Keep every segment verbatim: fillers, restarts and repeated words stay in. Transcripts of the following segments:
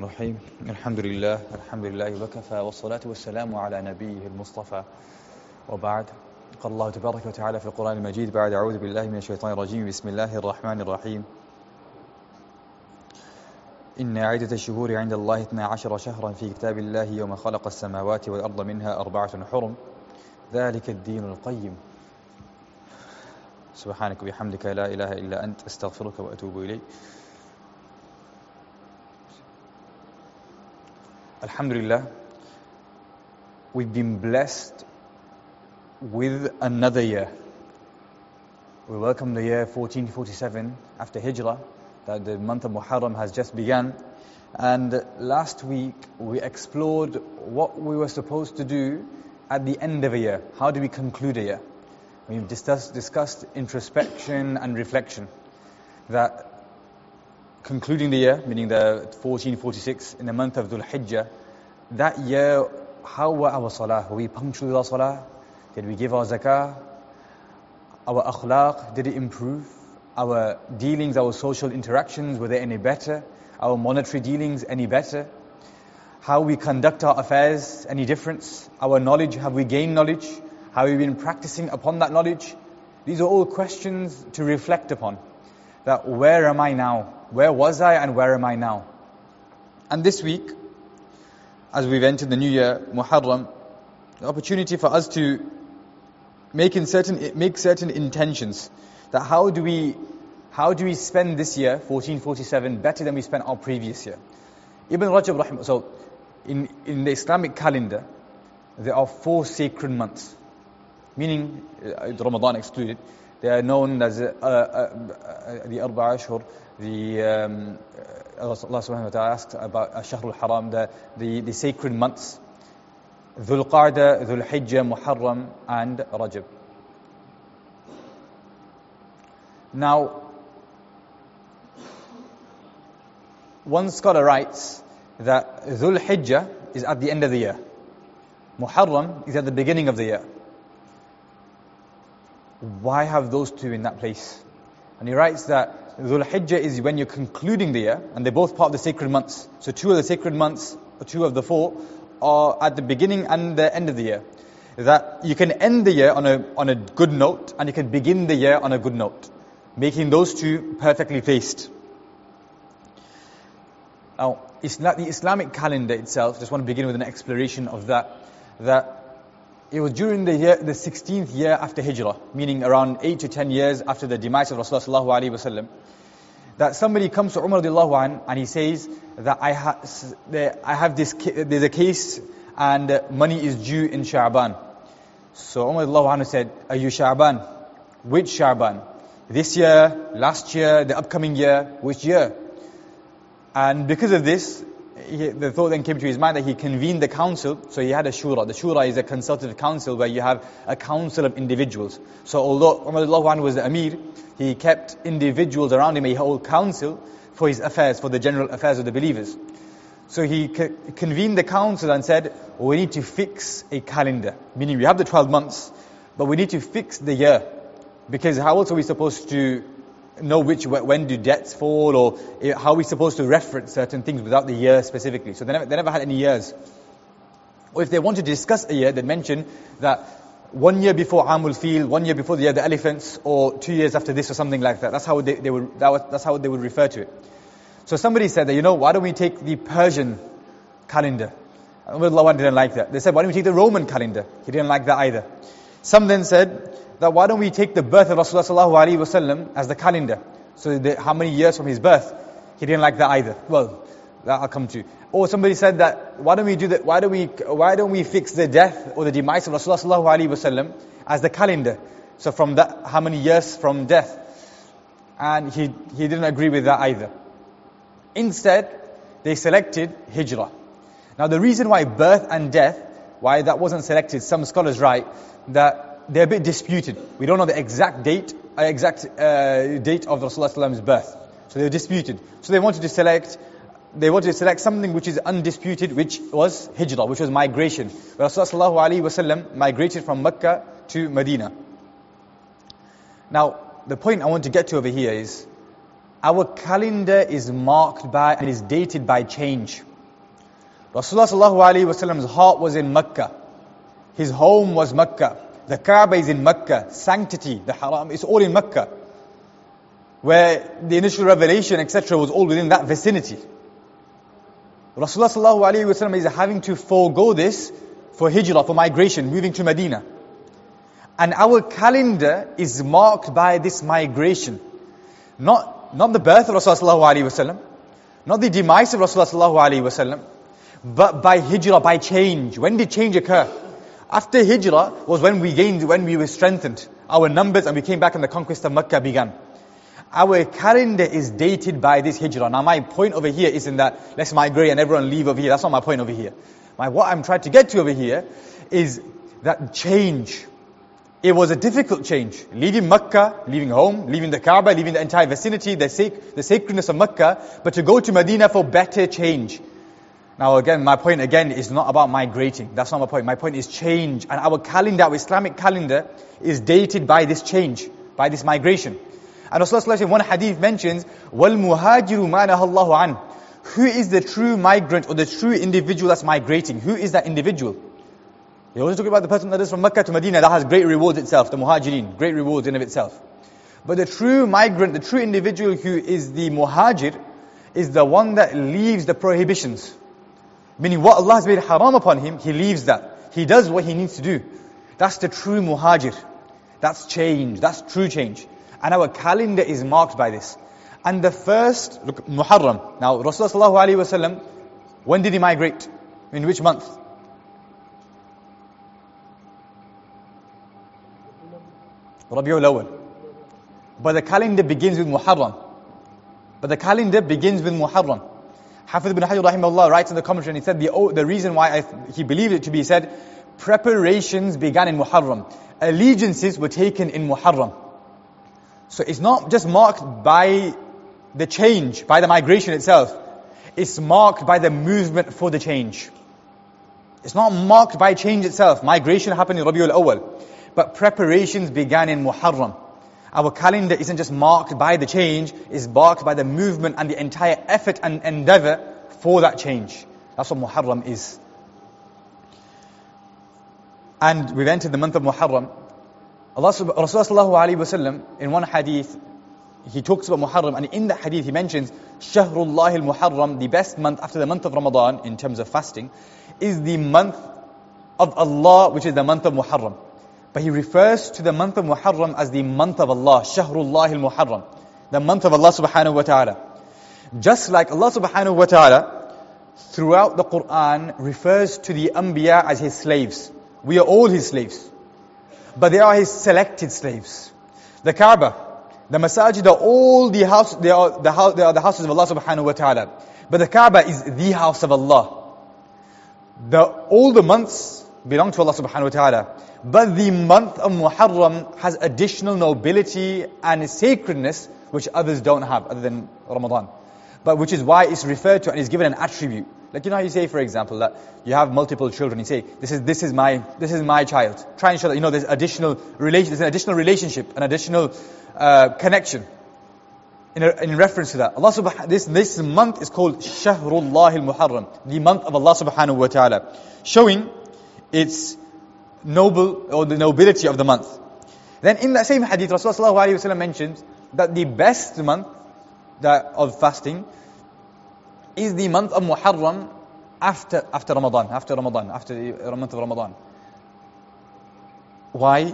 الرحيم الحمد لله الحمد لله وكفى والصلاة والسلام على نبيه المصطفى وبعد. قال الله تبارك وتعالى في القرآن المجيد بعد أعوذ بالله من الشيطان الرجيم بسم الله الرحمن الرحيم إن عدة الشهور عند الله اثنا عشر شهرا في كتاب الله يوم خلق السماوات والأرض منها أربعة حرم ذلك الدين القيم. سبحانك وبحمدك لا إله إلا أنت أستغفرك وأتوب إليك. Alhamdulillah, we've been blessed with another year. We welcome the year fourteen forty-seven after Hijrah, that the month of Muharram has just begun. And last week we explored what we were supposed to do at the end of a year. How do we conclude a year? We've discussed, discussed introspection and reflection. That concluding the year, meaning the fourteen forty-six in the month of Dhul Hijjah, that year, how were our salah? Were we punctual with our salah? Did we give our zakah? Our akhlaq, did it improve? Our dealings, our social interactions, were they any better? Our monetary dealings, any better? How we conduct our affairs, any difference? Our knowledge, have we gained knowledge? Have we been practicing upon that knowledge? These are all questions to reflect upon. That where am I now? Where was I and where am I now? And this week, as we've entered the new year, Muharram, the opportunity for us to make in certain make certain intentions. That how do we how do we spend this year, fourteen forty-seven, better than we spent our previous year? Ibn Rajab rahim. So, in in the Islamic calendar, there are four sacred months, meaning uh, Ramadan excluded. They are known as uh, uh, uh, the Arba'a Ashhur. The um, Allah subhanahu wa ta'ala asked about Shahr al-Haram, the, the, the sacred months, Dhul Qa'dah, Dhul Hijjah, Muharram and Rajab. Now, one scholar writes that Dhul Hijjah is at the end of the year. Muharram is at the beginning of the year. Why have those two in that place? And he writes that Dhul Hijjah is when you're concluding the year, and they're both part of the sacred months. So two of the sacred months, or two of the four, are at the beginning and the end of the year. That you can end the year on a on a good note, and you can begin the year on a good note, making those two perfectly placed. Now, the Islamic calendar itself, just want to begin with an exploration of that. That it was during the year, the sixteenth year after Hijrah, meaning around eight to ten years after the demise of Rasulullah sallallahu alaihi wasallam, that somebody comes to Umar radiallahu anh and he says that I, ha- I have this, there's a case and money is due in Sha'ban. So Umar radiallahu anh said, are you Sha'ban? Which Sha'ban? This year, last year, the upcoming year, which year? And because of this, He, the thought then came to his mind that he convened the council. So he had a shura. The shura is a consultative council where you have a council of individuals. So although Umar radiallahu anhu was the Amir, he kept individuals around him, a whole council for his affairs, for the general affairs of the believers. So he co- convened the council and said, we need to fix a calendar. Meaning we have the twelve months, but we need to fix the year. Because how else are we supposed to know which, when do debts fall, or how are we supposed to reference certain things without the year specifically? So they never, they never had any years. Or if they wanted to discuss a year, they'd mention that one year before Amul Fil, one year before the year of the elephants, or two years after this, or something like that. That's how they, they would. That was, that's how they would refer to it. So somebody said that, you know, why don't we take the Persian calendar? Umar didn't like that. They said, why don't we take the Roman calendar? He didn't like that either. Some then said that why don't we take the birth of Rasulullah sallallahu alaihi wasallam as the calendar? So the, how many years from his birth? He didn't like that either. Well, that I'll come to. Or somebody said that why don't we do that? Why don't we why don't we fix the death or the demise of Rasulullah sallallahu alaihi wasallam as the calendar? So from that, how many years from death? And he he didn't agree with that either. Instead, they selected Hijrah. Now the reason why birth and death, why that wasn't selected, some scholars write that they're a bit disputed. We don't know the exact date, uh, exact uh, date of Rasulullah's birth. So they were disputed. So they wanted to select, they wanted to select something which is undisputed, which was Hijrah, which was migration. Rasulullah migrated from Mecca to Medina. Now, the point I want to get to over here is, our calendar is marked by and is dated by change. Rasulullah sallallahu alaihi wasallam's heart was in Mecca. His home was Mecca. The Kaaba is in Mecca. Sanctity, the Haram, is all in Mecca. Where the initial revelation, et cetera, was all within that vicinity. Rasulullah sallallahu alaihi wasallam is having to forego this for hijrah, for migration, moving to Medina. And our calendar is marked by this migration. Not, not the birth of Rasulullah sallallahu alaihi wasallam, not the demise of Rasulullah sallallahu alaihi wasallam, but by hijrah, by change. When did change occur? After hijrah was when we gained, when we were strengthened. Our numbers, and we came back and the conquest of Mecca began. Our calendar is dated by this hijrah. Now my point over here isn't that let's migrate and everyone leave over here. That's not my point over here. My, what I'm trying to get to over here is that change. It was a difficult change. Leaving Mecca, leaving home, leaving the Kaaba, leaving the entire vicinity, the, sac- the sacredness of Mecca, but to go to Medina for better change. Now again, my point again is not about migrating. That's not my point. My point is change. And our calendar, our Islamic calendar, is dated by this change, by this migration. And Rasulullah in one hadith mentions, وَالْمُهَاجِرُ مَا نَهَى اللَّهُ عَنْهُ. Who is the true migrant or the true individual that's migrating? Who is that individual? They always talk about the person that is from Mecca to Medina, that has great rewards itself, the muhajireen, great rewards in of itself. But the true migrant, the true individual who is the muhajir, is the one that leaves the prohibitions. Meaning what Allah has made haram upon him, he leaves that. He does what he needs to do. That's the true muhajir. That's change. That's true change. And our calendar is marked by this. And the first, look, Muharram. Now, Rasulullah sallallahu alaihi wasallam, when did he migrate? In which month? Rabiul Awwal. But the calendar begins with Muharram. But the calendar begins with Muharram. Hafiz ibn Hajar rahimahullah writes in the commentary, and he said the, oh, the reason why I, he believed it to be said, preparations began in Muharram. Allegiances were taken in Muharram. So it's not just marked by the change, by the migration itself. It's marked by the movement for the change. It's not marked by change itself. Migration happened in Rabiul Awwal. But preparations began in Muharram. Our calendar isn't just marked by the change, it's marked by the movement and the entire effort and endeavor for that change. That's what Muharram is. And we've entered the month of Muharram. Allah, Rasulullah sallallahu alaihi wasallam, in one hadith, he talks about Muharram, and in that hadith he mentions, Shahrullah al-Muharram, the best month after the month of Ramadan, in terms of fasting, is the month of Allah, which is the month of Muharram. But he refers to the month of Muharram as the month of Allah, Shahrullah al-Muharram, the month of Allah subhanahu wa ta'ala. Just like Allah subhanahu wa ta'ala, throughout the Quran, refers to the Anbiya as His slaves. We are all His slaves. But they are His selected slaves. The Kaaba, the Masajid are all the house, they are the house, they are the houses of Allah subhanahu wa ta'ala. But the Kaaba is the house of Allah. The, all the months belong to Allah subhanahu wa ta'ala. But the month of Muharram has additional nobility and sacredness which others don't have other than Ramadan. But which is why it's referred to and is given an attribute. Like you know how you say, for example, that you have multiple children. You say, this is this is my this is my child. Try and show that you know there's additional relation, there's an additional relationship, an additional uh, connection. In, a, in reference to that, Allah subhanahu this this month is called Shahrullah al-Muharram, the month of Allah subhanahu wa ta'ala, showing its noble or the nobility of the month. Then in that same hadith, Rasulullah sallallahu alaihi wasallam mentions that the best month that of fasting is the month of Muharram after after Ramadan, after Ramadan, after the month of Ramadan. Why?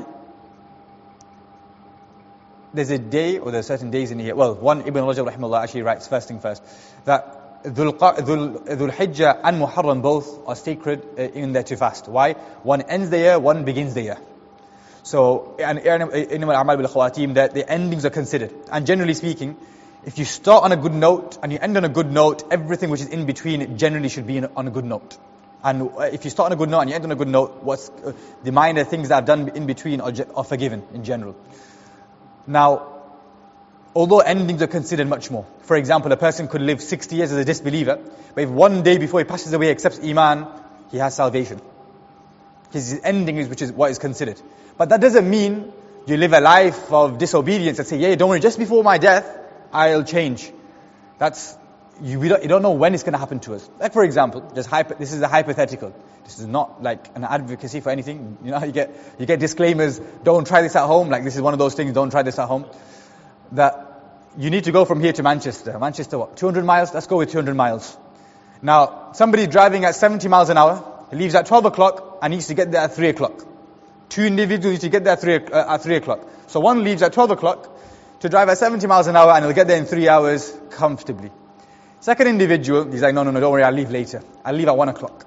There's a day, or there's certain days in the year. Well, one Ibn Rajab rahimahullah actually writes first thing first that Dhul Hijjah and Muharram both are sacred in there to fast. Why? One ends the year, one begins the year. So, and innamal a'mal bil khawatim, that the endings are considered. And generally speaking, if you start on a good note and you end on a good note, everything which is in between generally should be on a good note. And if you start on a good note and you end on a good note, what's uh, the minor things that I've done in between are, are forgiven in general. Now, although endings are considered much more. For example, a person could live sixty years as a disbeliever, but if one day before he passes away accepts Iman, he has salvation. His ending is which is what is considered. But that doesn't mean you live a life of disobedience and say, yeah, don't worry, just before my death, I'll change. That's, you, we don't, you don't know when it's going to happen to us. Like for example, just hypo, this is a hypothetical. This is not like an advocacy for anything. You know, you get you get disclaimers. Don't try this at home. Like this is one of those things. Don't try this at home. That you need to go from here to Manchester. Manchester, what? two hundred miles. Let's go with two hundred miles. Now, somebody driving at seventy miles an hour. He leaves at twelve o'clock and needs to get there at three o'clock. Two individuals need to get there at three, uh, at three o'clock. So one leaves at twelve o'clock to drive at seventy miles an hour and he'll get there in three hours comfortably. Second individual, he's like, no, no, no, don't worry, I'll leave later. I'll leave at one o'clock.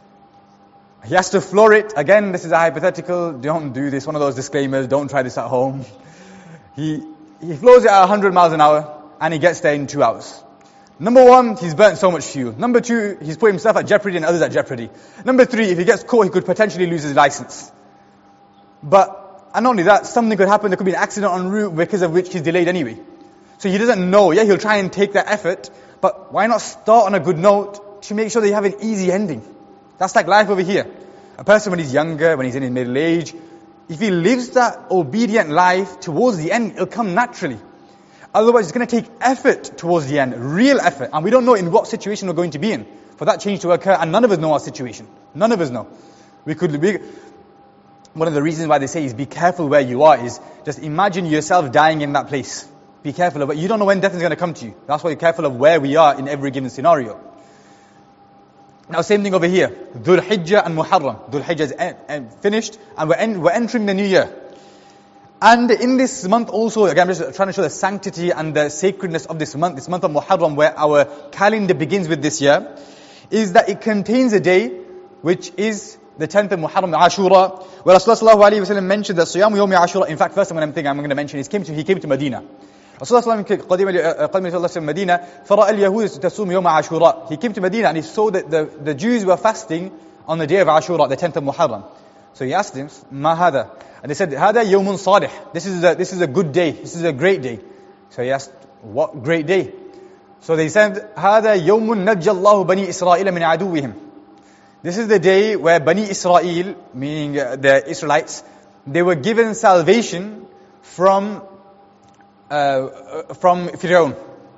He has to floor it. Again, this is a hypothetical. Don't do this. One of those disclaimers. Don't try this at home. He he floors it at one hundred miles an hour and he gets there in two hours. Number one, he's burnt so much fuel. Number two, he's put himself at jeopardy and others at jeopardy. Number three, if he gets caught, he could potentially lose his license. But, and not only that, something could happen. There could be an accident en route because of which he's delayed anyway. So he doesn't know. Yeah, he'll try and take that effort. But why not start on a good note to make sure that you have an easy ending? That's like life over here. A person when he's younger, when he's in his middle age, if he lives that obedient life towards the end, it'll come naturally. Otherwise, it's going to take effort towards the end, real effort. And we don't know in what situation we're going to be in for that change to occur. And none of us know our situation. None of us know. We could be... One of the reasons why they say is be careful where you are is just imagine yourself dying in that place. Be careful of it. You don't know when death is going to come to you. That's why you're careful of where we are in every given scenario. Now, same thing over here. Dhul Hijjah and Muharram. Dhul Hijjah is en- en- finished and we're, en- we're entering the new year. And in this month also, again, I'm just trying to show the sanctity and the sacredness of this month, this month of Muharram, where our calendar begins with this year, is that it contains a day which is the tenth of Muharram, Ashura, where Rasulullah sallallahu alayhi wa sallam mentioned that Siyamu Yawmi Ashura. In fact, first I'm going to mention is came to, he came to Medina. Rasulullah sallallahu alayhi wa sallam Medina, فَرَأَ الْيَهُودِ تَصُومُ يَوْمَ عَاشُورَ. He came to Medina and he saw that the, the Jews were fasting on the day of Ashura, the tenth of Muharram. So he asked them, مَا هَذَا? And they said, هَذَا يَوْمٌ صَالِحٌ. This is a, this is a good day. This is a great day. So he asked, what great day? So they said, هَذَا يَوْمٌ نَجَّى اللَّهُ بَنِي إِسْرَائِيلَ مِنْ عَدُوِّهِمْ. This is the day where Bani Israel, meaning the Israelites, they were given salvation from uh, from Fir'aun.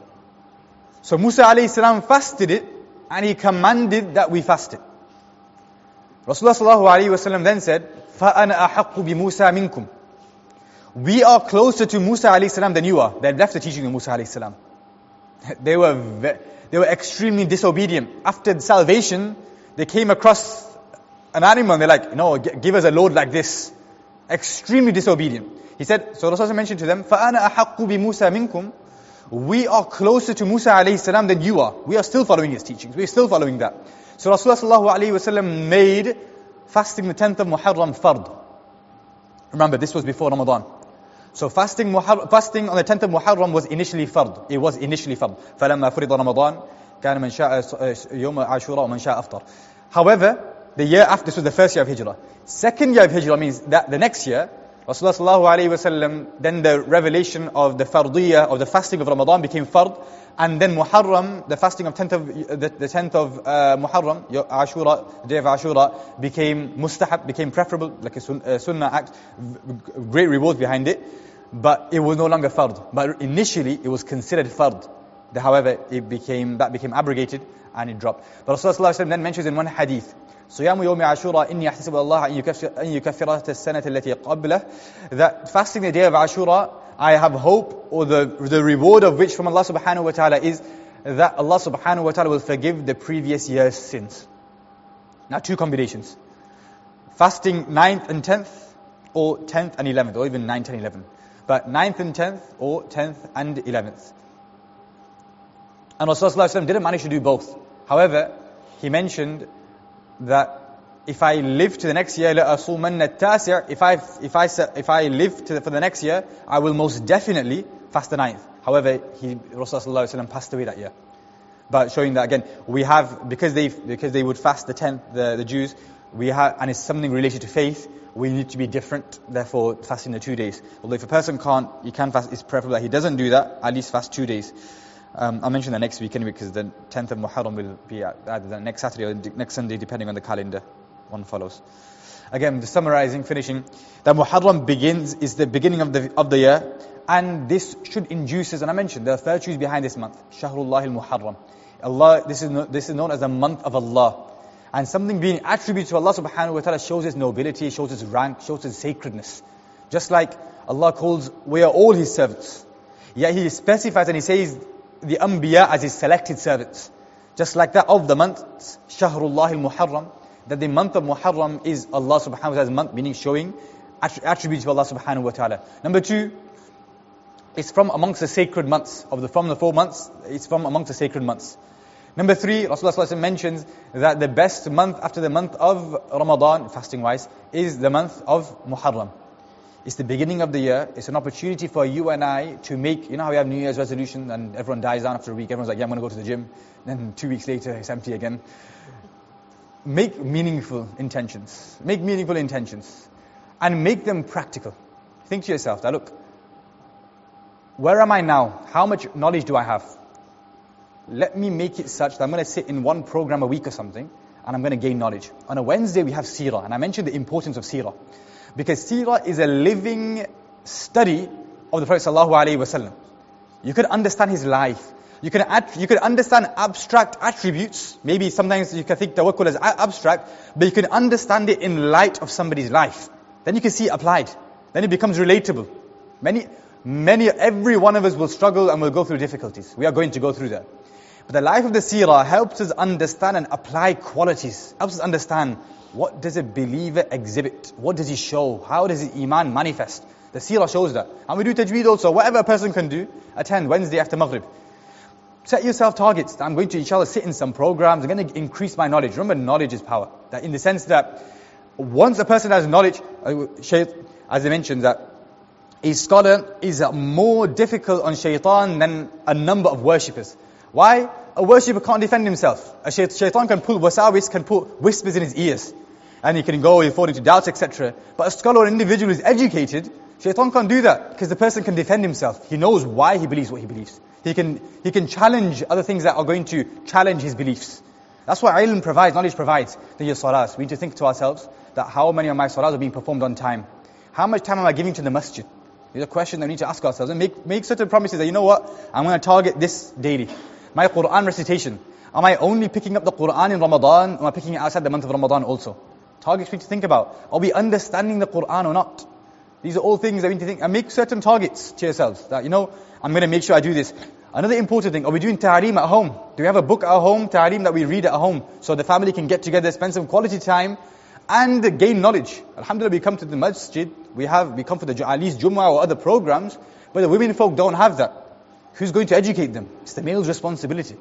So Musa alayhi salam fasted it, and he commanded that we fast it. Rasulullah sallallahu alayhi wa sallam then said, فَأَنَا أَحَقُّ بِمُوسَى مِنْكُمْ. We are closer to Musa alayhi salam than you are. They left the teaching of Musa alayhi salam. They were ve- they were extremely disobedient. After salvation, they came across an animal and they're like, no, give us a load like this. Extremely disobedient. He said, so Rasulullah mentioned to them, فَأَنَا أَحَقُّ بِمُوسَى مِنْكُمْ. We are closer to Musa alayhi salam than you are. We are still following his teachings. We are still following that. So Rasulullah sallallahu alayhi wa sallam made fasting the tenth of Muharram fard. Remember, this was before Ramadan. So fasting Muharram, fasting on the tenth of Muharram was initially fard. It was initially fard. فَلَمَّا فُرِضَ رَمَضَانَ كَانَ مَنْ شَاءَ يَوْمَ عَاشُورَ وَمَنْ شَاءَ أَفْطَرَ. However, the year after, this was the first year of Hijrah. Second year of Hijrah means that the next year, Rasulullah sallallahu alayhi wa sallam, then the revelation of the fardiyah, of the fasting of Ramadan became fard. And then Muharram, the fasting of tenth of the, the tenth of uh, Muharram, Ashura, the day of Ashura, became mustahab, became preferable, like a, sun, a sunnah act, great rewards behind it. But it was no longer fard. But initially, it was considered fard. However, it became that became abrogated and it dropped. But Rasulullah sallallahu alayhi wa sallam then mentions in one hadith, صيام يوم عاشوراء إني أحتسب الله أن يكفر السنة التي قبله, that fasting the day of Ashura, I have hope, or the the reward of which from Allah subhanahu wa ta'ala is that Allah subhanahu wa ta'ala will forgive the previous year's sins. Now two combinations. Fasting ninth and tenth, or tenth and eleventh, or even ninth and eleventh. But ninth and tenth, or tenth and eleventh. And Rasulullah didn't manage to do both. However, he mentioned that if I live to the next year, لَأَصُومَنَّ التَّاسِعِ, if I if I if I live to the, for the next year, I will most definitely fast the ninth. However, he Rasulullah passed away that year. But showing that again, we have because they because they would fast the tenth, the, the Jews, we have, and it's something related to faith. We need to be different. Therefore, fasting the two days. Although if a person can't, he can fast. It's preferable that he doesn't do that. At least fast two days. Um, I'll mention that next week anyway, because the tenth of Muharram will be either the next Saturday or next Sunday, depending on the calendar. One follows. Again, the summarizing, finishing, that Muharram begins, is the beginning of the of the year, and this should induce us, and I mentioned, there are virtues behind this month. Shahrullah al-Muharram. Allah, this is, no, this is known as the month of Allah. And something being attributed to Allah subhanahu wa ta'ala shows its nobility, shows its rank, shows its sacredness. Just like Allah calls, we are all His servants. Yet He specifies and He says the Anbiya as His selected servants. Just like that of the month, Shahrullah al-Muharram, that the month of Muharram is Allah subhanahu wa ta'ala's month, meaning showing attributes of Allah subhanahu wa ta'ala. Number two, it's from amongst the sacred months. Of the from the four months, it's from amongst the sacred months. Number three, Rasulullah sallallahu alaihi wasallam mentions that the best month after the month of Ramadan, fasting-wise, is the month of Muharram. It's the beginning of the year. It's an opportunity for you and I to make, you know how we have New Year's resolution and everyone dies down after a week. Everyone's like, yeah, I'm going to go to the gym. Then two weeks later, it's empty again. Make meaningful intentions. Make meaningful intentions. And make them practical. Think to yourself that, look, where am I now? How much knowledge do I have? Let me make it such that I'm going to sit in one program a week or something, and I'm going to gain knowledge. On a Wednesday, we have seerah, and I mentioned the importance of seerah. Because seerah is a living study of the Prophet sallallahu alaihi wasallam. You could understand his life. You can you could understand abstract attributes. Maybe sometimes you can think tawakkul is abstract, but you can understand it in light of somebody's life. Then you can see it applied. Then it becomes relatable. Many, many, every one of us will struggle and will go through difficulties. We are going to go through that. But the life of the seerah helps us understand and apply qualities. Helps us understand, what does a believer exhibit? What does he show? How does his iman manifest? The seerah shows that. And we do tajweed also. Whatever a person can do, attend Wednesday after Maghrib. Set yourself targets. I'm going to, inshallah, sit in some programs. I'm going to increase my knowledge. Remember, knowledge is power. That in the sense that once a person has knowledge, as I mentioned, that a scholar is more difficult on shaitan than a number of worshippers. Why? A worshipper can't defend himself. A shaitan can pull wasawis, can put whispers in his ears. And he can go, he'll fall into doubts, et cetera. But a scholar or an individual who is educated, shaitan can't do that. Because the person can defend himself. He knows why he believes what he believes. He can he can challenge other things that are going to challenge his beliefs. That's what ilm provides, knowledge provides. The your salahs. We need to think to ourselves that how many of my salahs are being performed on time? How much time am I giving to the masjid? It's a question that we need to ask ourselves. And make, make certain promises that, you know what, I'm going to target this daily. My Quran recitation. Am I only picking up the Quran in Ramadan, or am I picking it outside the month of Ramadan also? Targets we need to think about. Are we understanding the Quran or not? These are all things that we need to think. And make certain targets to yourselves. That, you know, I'm going to make sure I do this. Another important thing, are we doing ta'aleem at home? Do we have a book at home, ta'aleem that we read at home? So the family can get together, spend some quality time, and gain knowledge. Alhamdulillah, we come to the masjid, we have, we come for the at least Jummah or other programs, but the women folk don't have that. Who's going to educate them? It's the male's responsibility.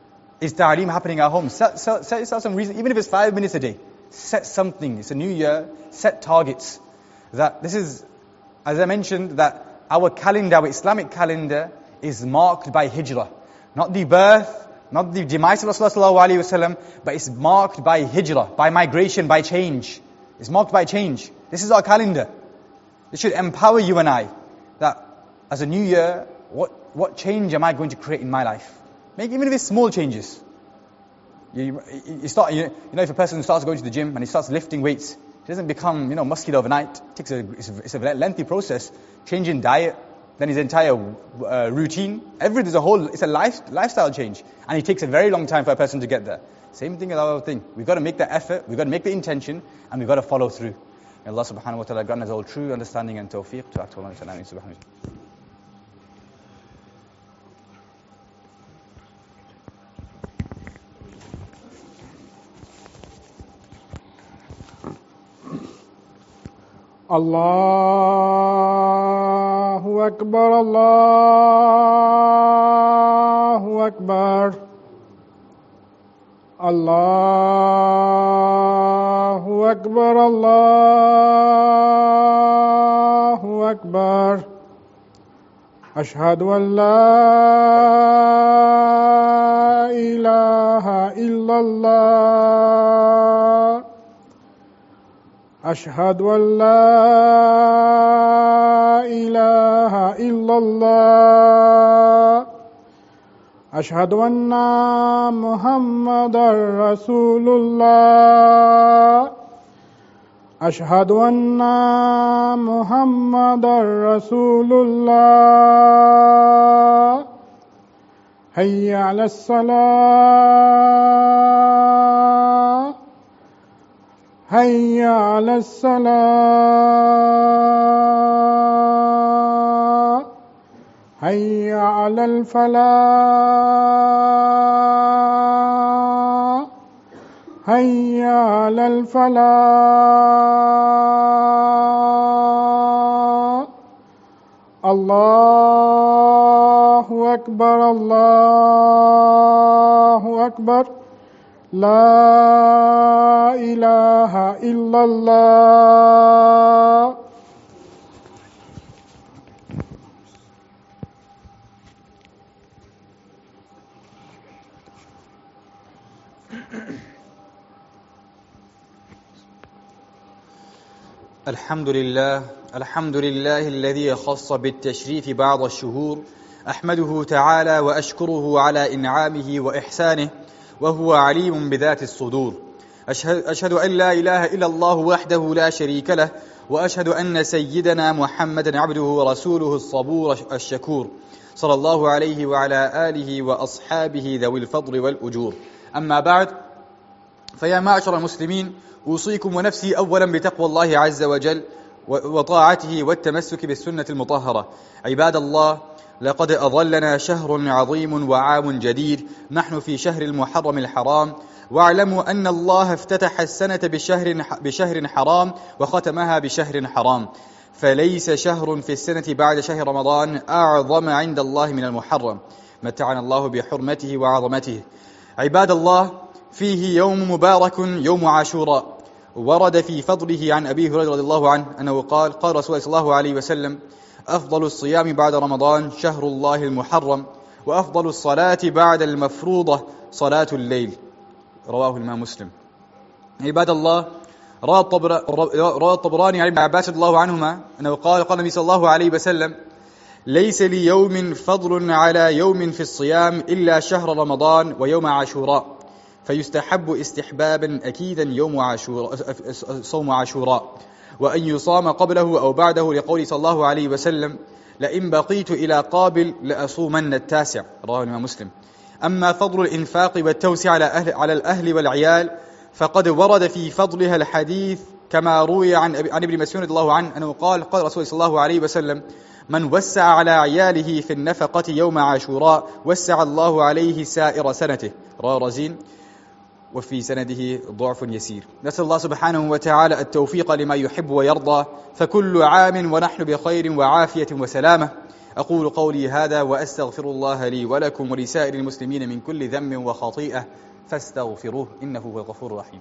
Is ta'aleem happening at home? Set, set, set yourself some reason, even if it's five minutes a day. Set something. It's a new year. Set targets. That this is, as I mentioned, that our calendar, our Islamic calendar, is marked by hijrah. Not the birth, not the demise of Rasulullah sallallahu alaihi wasallam, but it's marked by hijrah, by migration, by change. It's marked by change. This is our calendar. This should empower you and I, that as a new year, what what change am I going to create in my life? Make even if it's small changes. You, you start, you know, if a person starts going to the gym and he starts lifting weights, he doesn't become, you know, muscular overnight. It takes a, it's a, it's a lengthy process. Change in diet, then his entire uh, routine. Every there's a whole, it's a life, lifestyle change, and it takes a very long time for a person to get there. Same thing as our thing. We've got to make the effort, we've got to make the intention, and we've got to follow through. May Allah subhanahu wa ta'ala grant us all true understanding and tawfiq to act on subhanahu. Allahu Akbar, Allahu Akbar, Allahu Akbar, Allahu Akbar. Ashhadu an la ilaha illallah. أشهد أن لا إله إلا الله أشهد أن محمدا رسول الله أشهد أن محمدا رسول الله حي على الصلاة حي على الصلاة حي على الفلاح حي على الفلاح. الله أكبر الله أكبر لا إله إلا الله. الحمد لله الحمد لله الذي خص بالتشريف بعض الشهور، أحمده تعالى وأشكره على إنعامه وإحسانه، وهو عليم بذات الصدور. أشهد, أشهد أن لا إله إلا الله وحده لا شريك له، وأشهد أن سيدنا محمدا عبده ورسوله الصبور الشكور، صلى الله عليه وعلى آله وأصحابه ذوي الفضل والأجور. أما بعد، فيا معشر المسلمين، أوصيكم ونفسي أولا بتقوى الله عز وجل وطاعته والتمسك بالسنة المطهرة. عباد الله، لقد أظلنا شهر عظيم وعام جديد، نحن في شهر المحرم الحرام، واعلموا أن الله افتتح السنة بشهر, بشهر حرام وختمها بشهر حرام، فليس شهر في السنة بعد شهر رمضان أعظم عند الله من المحرم، متعنا الله بحرمته وعظمته. عباد الله، فيه يوم مبارك يوم عاشوراء، ورد في فضله عن أبي هريرة رضي الله عنه أنه قال قال رسول الله صلى الله عليه وسلم: أفضل الصيام بعد رمضان شهر الله المحرم، وأفضل الصلاة بعد المفروضة صلاة الليل. رواه الإمام مسلم. عباد الله، روى الطبراني عن ابن عباس رضي الله عنهما أنه قال قال النبي صلى الله عليه وسلم: ليس ليوم فضل على يوم في الصيام إلا شهر رمضان ويوم عاشوراء، فيستحب استحبابا أكيدا يوم عاشوراء صوم عاشوراء، وأن يصام قبله أو بعده، لقوله صلى الله عليه وسلم: لئن بقيت إلى قابل لأصومن التاسع. رواه الإمام مسلم. أما فضل الإنفاق والتوسع على أهل على الأهل والعيال، فقد ورد في فضلها الحديث كما روي عن عن ابن مسعود رضي الله عنه أنه قال قال رسول صلى الله عليه وسلم: من وسع على عياله في النفقة يوم عاشوراء وسع الله عليه سائر سنته. رواه رزين، وفي سنده ضعف يسير. نسأل الله سبحانه وتعالى التوفيق لما يحب ويرضى، فكل عام ونحن بخير وعافية وسلامة. أقول قولي هذا وأستغفر الله لي ولكم ولسائر المسلمين من كل ذنب وخطيئة، فاستغفروه إنه هو الغفور الرحيم.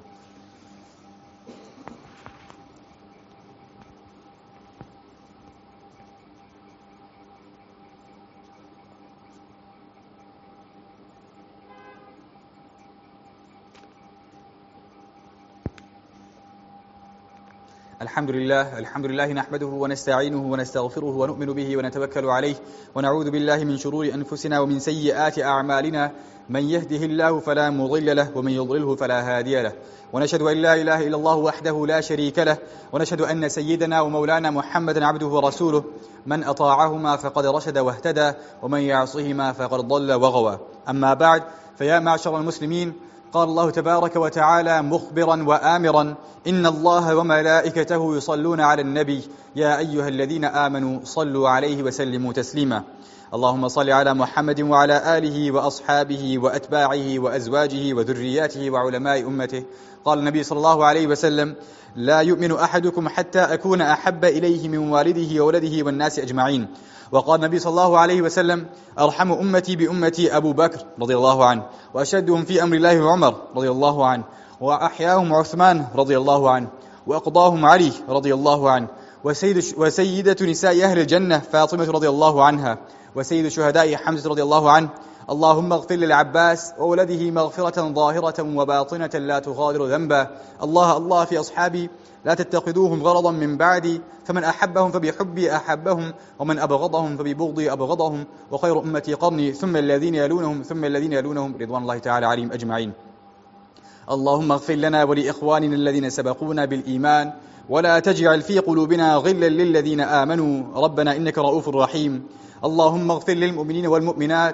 الحمد لله الحمد لله نحمده ونستعينه ونستغفره ونؤمن به ونتوكل عليه، ونعوذ بالله من شرور أنفسنا ومن سيئات أعمالنا، من يهده الله فلا مضل له ومن يضلله فلا هادي له، ونشهد أن لا إله إلا الله وحده لا شريك له، ونشهد أن سيدنا ومولانا محمدا عبده ورسوله، من أطاعهما فقد رشد واهتدى، ومن يعصهما فقد ضل وغوى. أما بعد، فيا معشر المسلمين، قال الله تبارك وتعالى مخبرا وآمرا: إن الله وملائكته يصلون على النبي يا أيها الذين آمنوا صلوا عليه وسلموا تسليما. اللهم صل على محمد وعلى آله وأصحابه وأتباعه وأزواجه وذرياته وعلماء أمته. قال النبي صلى الله عليه وسلم: لا يؤمن أحدكم حتى أكون أحب إليه من والده وولده والناس أجمعين. وقال النبي صلى الله عليه وسلم: أرحم أمتي بأمتي أبو بكر رضي الله عنه، وأشدهم في أمر الله عمر رضي الله عنه، وأحياهم عثمان رضي الله عنه، وأقضاهم علي رضي الله عنه، وسيد وسيدة نساء أهل الجنة فاطمة رضي الله عنها، وسيد شهداء حمزة رضي الله عنه. اللهم اغفر للعباس وولده مغفرة ظاهرة وباطنة لا تغادر ذنبا. الله الله في أصحابي لا تتخذوهم غرضا من بعدي، فمن أحبهم فبحبي أحبهم، ومن أبغضهم فببغضي أبغضهم، وخير أمتي قرني ثم الذين يلونهم ثم الذين يلونهم رضوان الله تعالى عليهم أجمعين. اللهم اغفر لنا ولإخواننا الذين سبقونا بالإيمان، ولا تجعل في قلوبنا غلا للذين آمنوا، ربنا إنك رؤوف رحيم. اللهم اغفر للمؤمنين والمؤمنات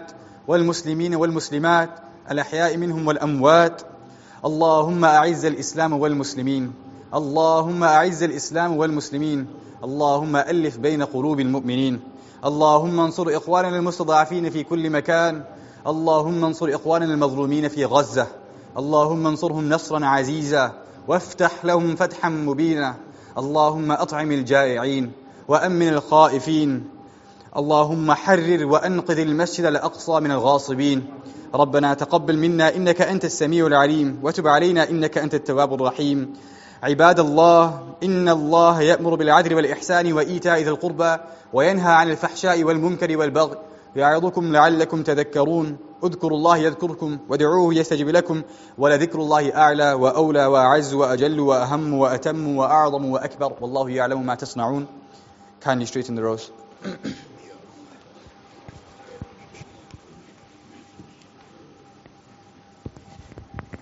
والمسلمين والمسلمات الأحياء منهم والأموات. اللهم أعز الإسلام والمسلمين، اللهم أعز الإسلام والمسلمين، اللهم ألف بين قلوب المؤمنين. اللهم انصر إخواننا المستضعفين في كل مكان، اللهم انصر إخواننا المظلومين في غزة، اللهم انصرهم نصرا عزيزا وافتح لهم فتحا مبينا. اللهم أطعم الجائعين وأمن الخائفين، اللهم حرر وأنقذ المسجد الأقصى من الغاصبين. ربنا تقبل منا إنك أنت السميع العليم، وتب علينا إنك أنت التواب الرحيم. عباد الله، إن الله يأمر بالعدل والإحسان وإيتاء ذي القربى وينهى عن الفحشاء والمنكر والبغي يعظكم لعلكم تذكرون. اذكروا الله يذكركم وادعوه يستجب لكم، ولذكر الله أعلى وأولى وأعز وأجل وأهم وأتم وأعظم وأكبر، والله يعلم ما تصنعون. Kindly straighten the rows.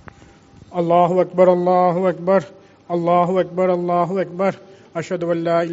Allahu Akbar, Allahu Akbar, Allahu Akbar, Allahu Akbar. Ashhadu an la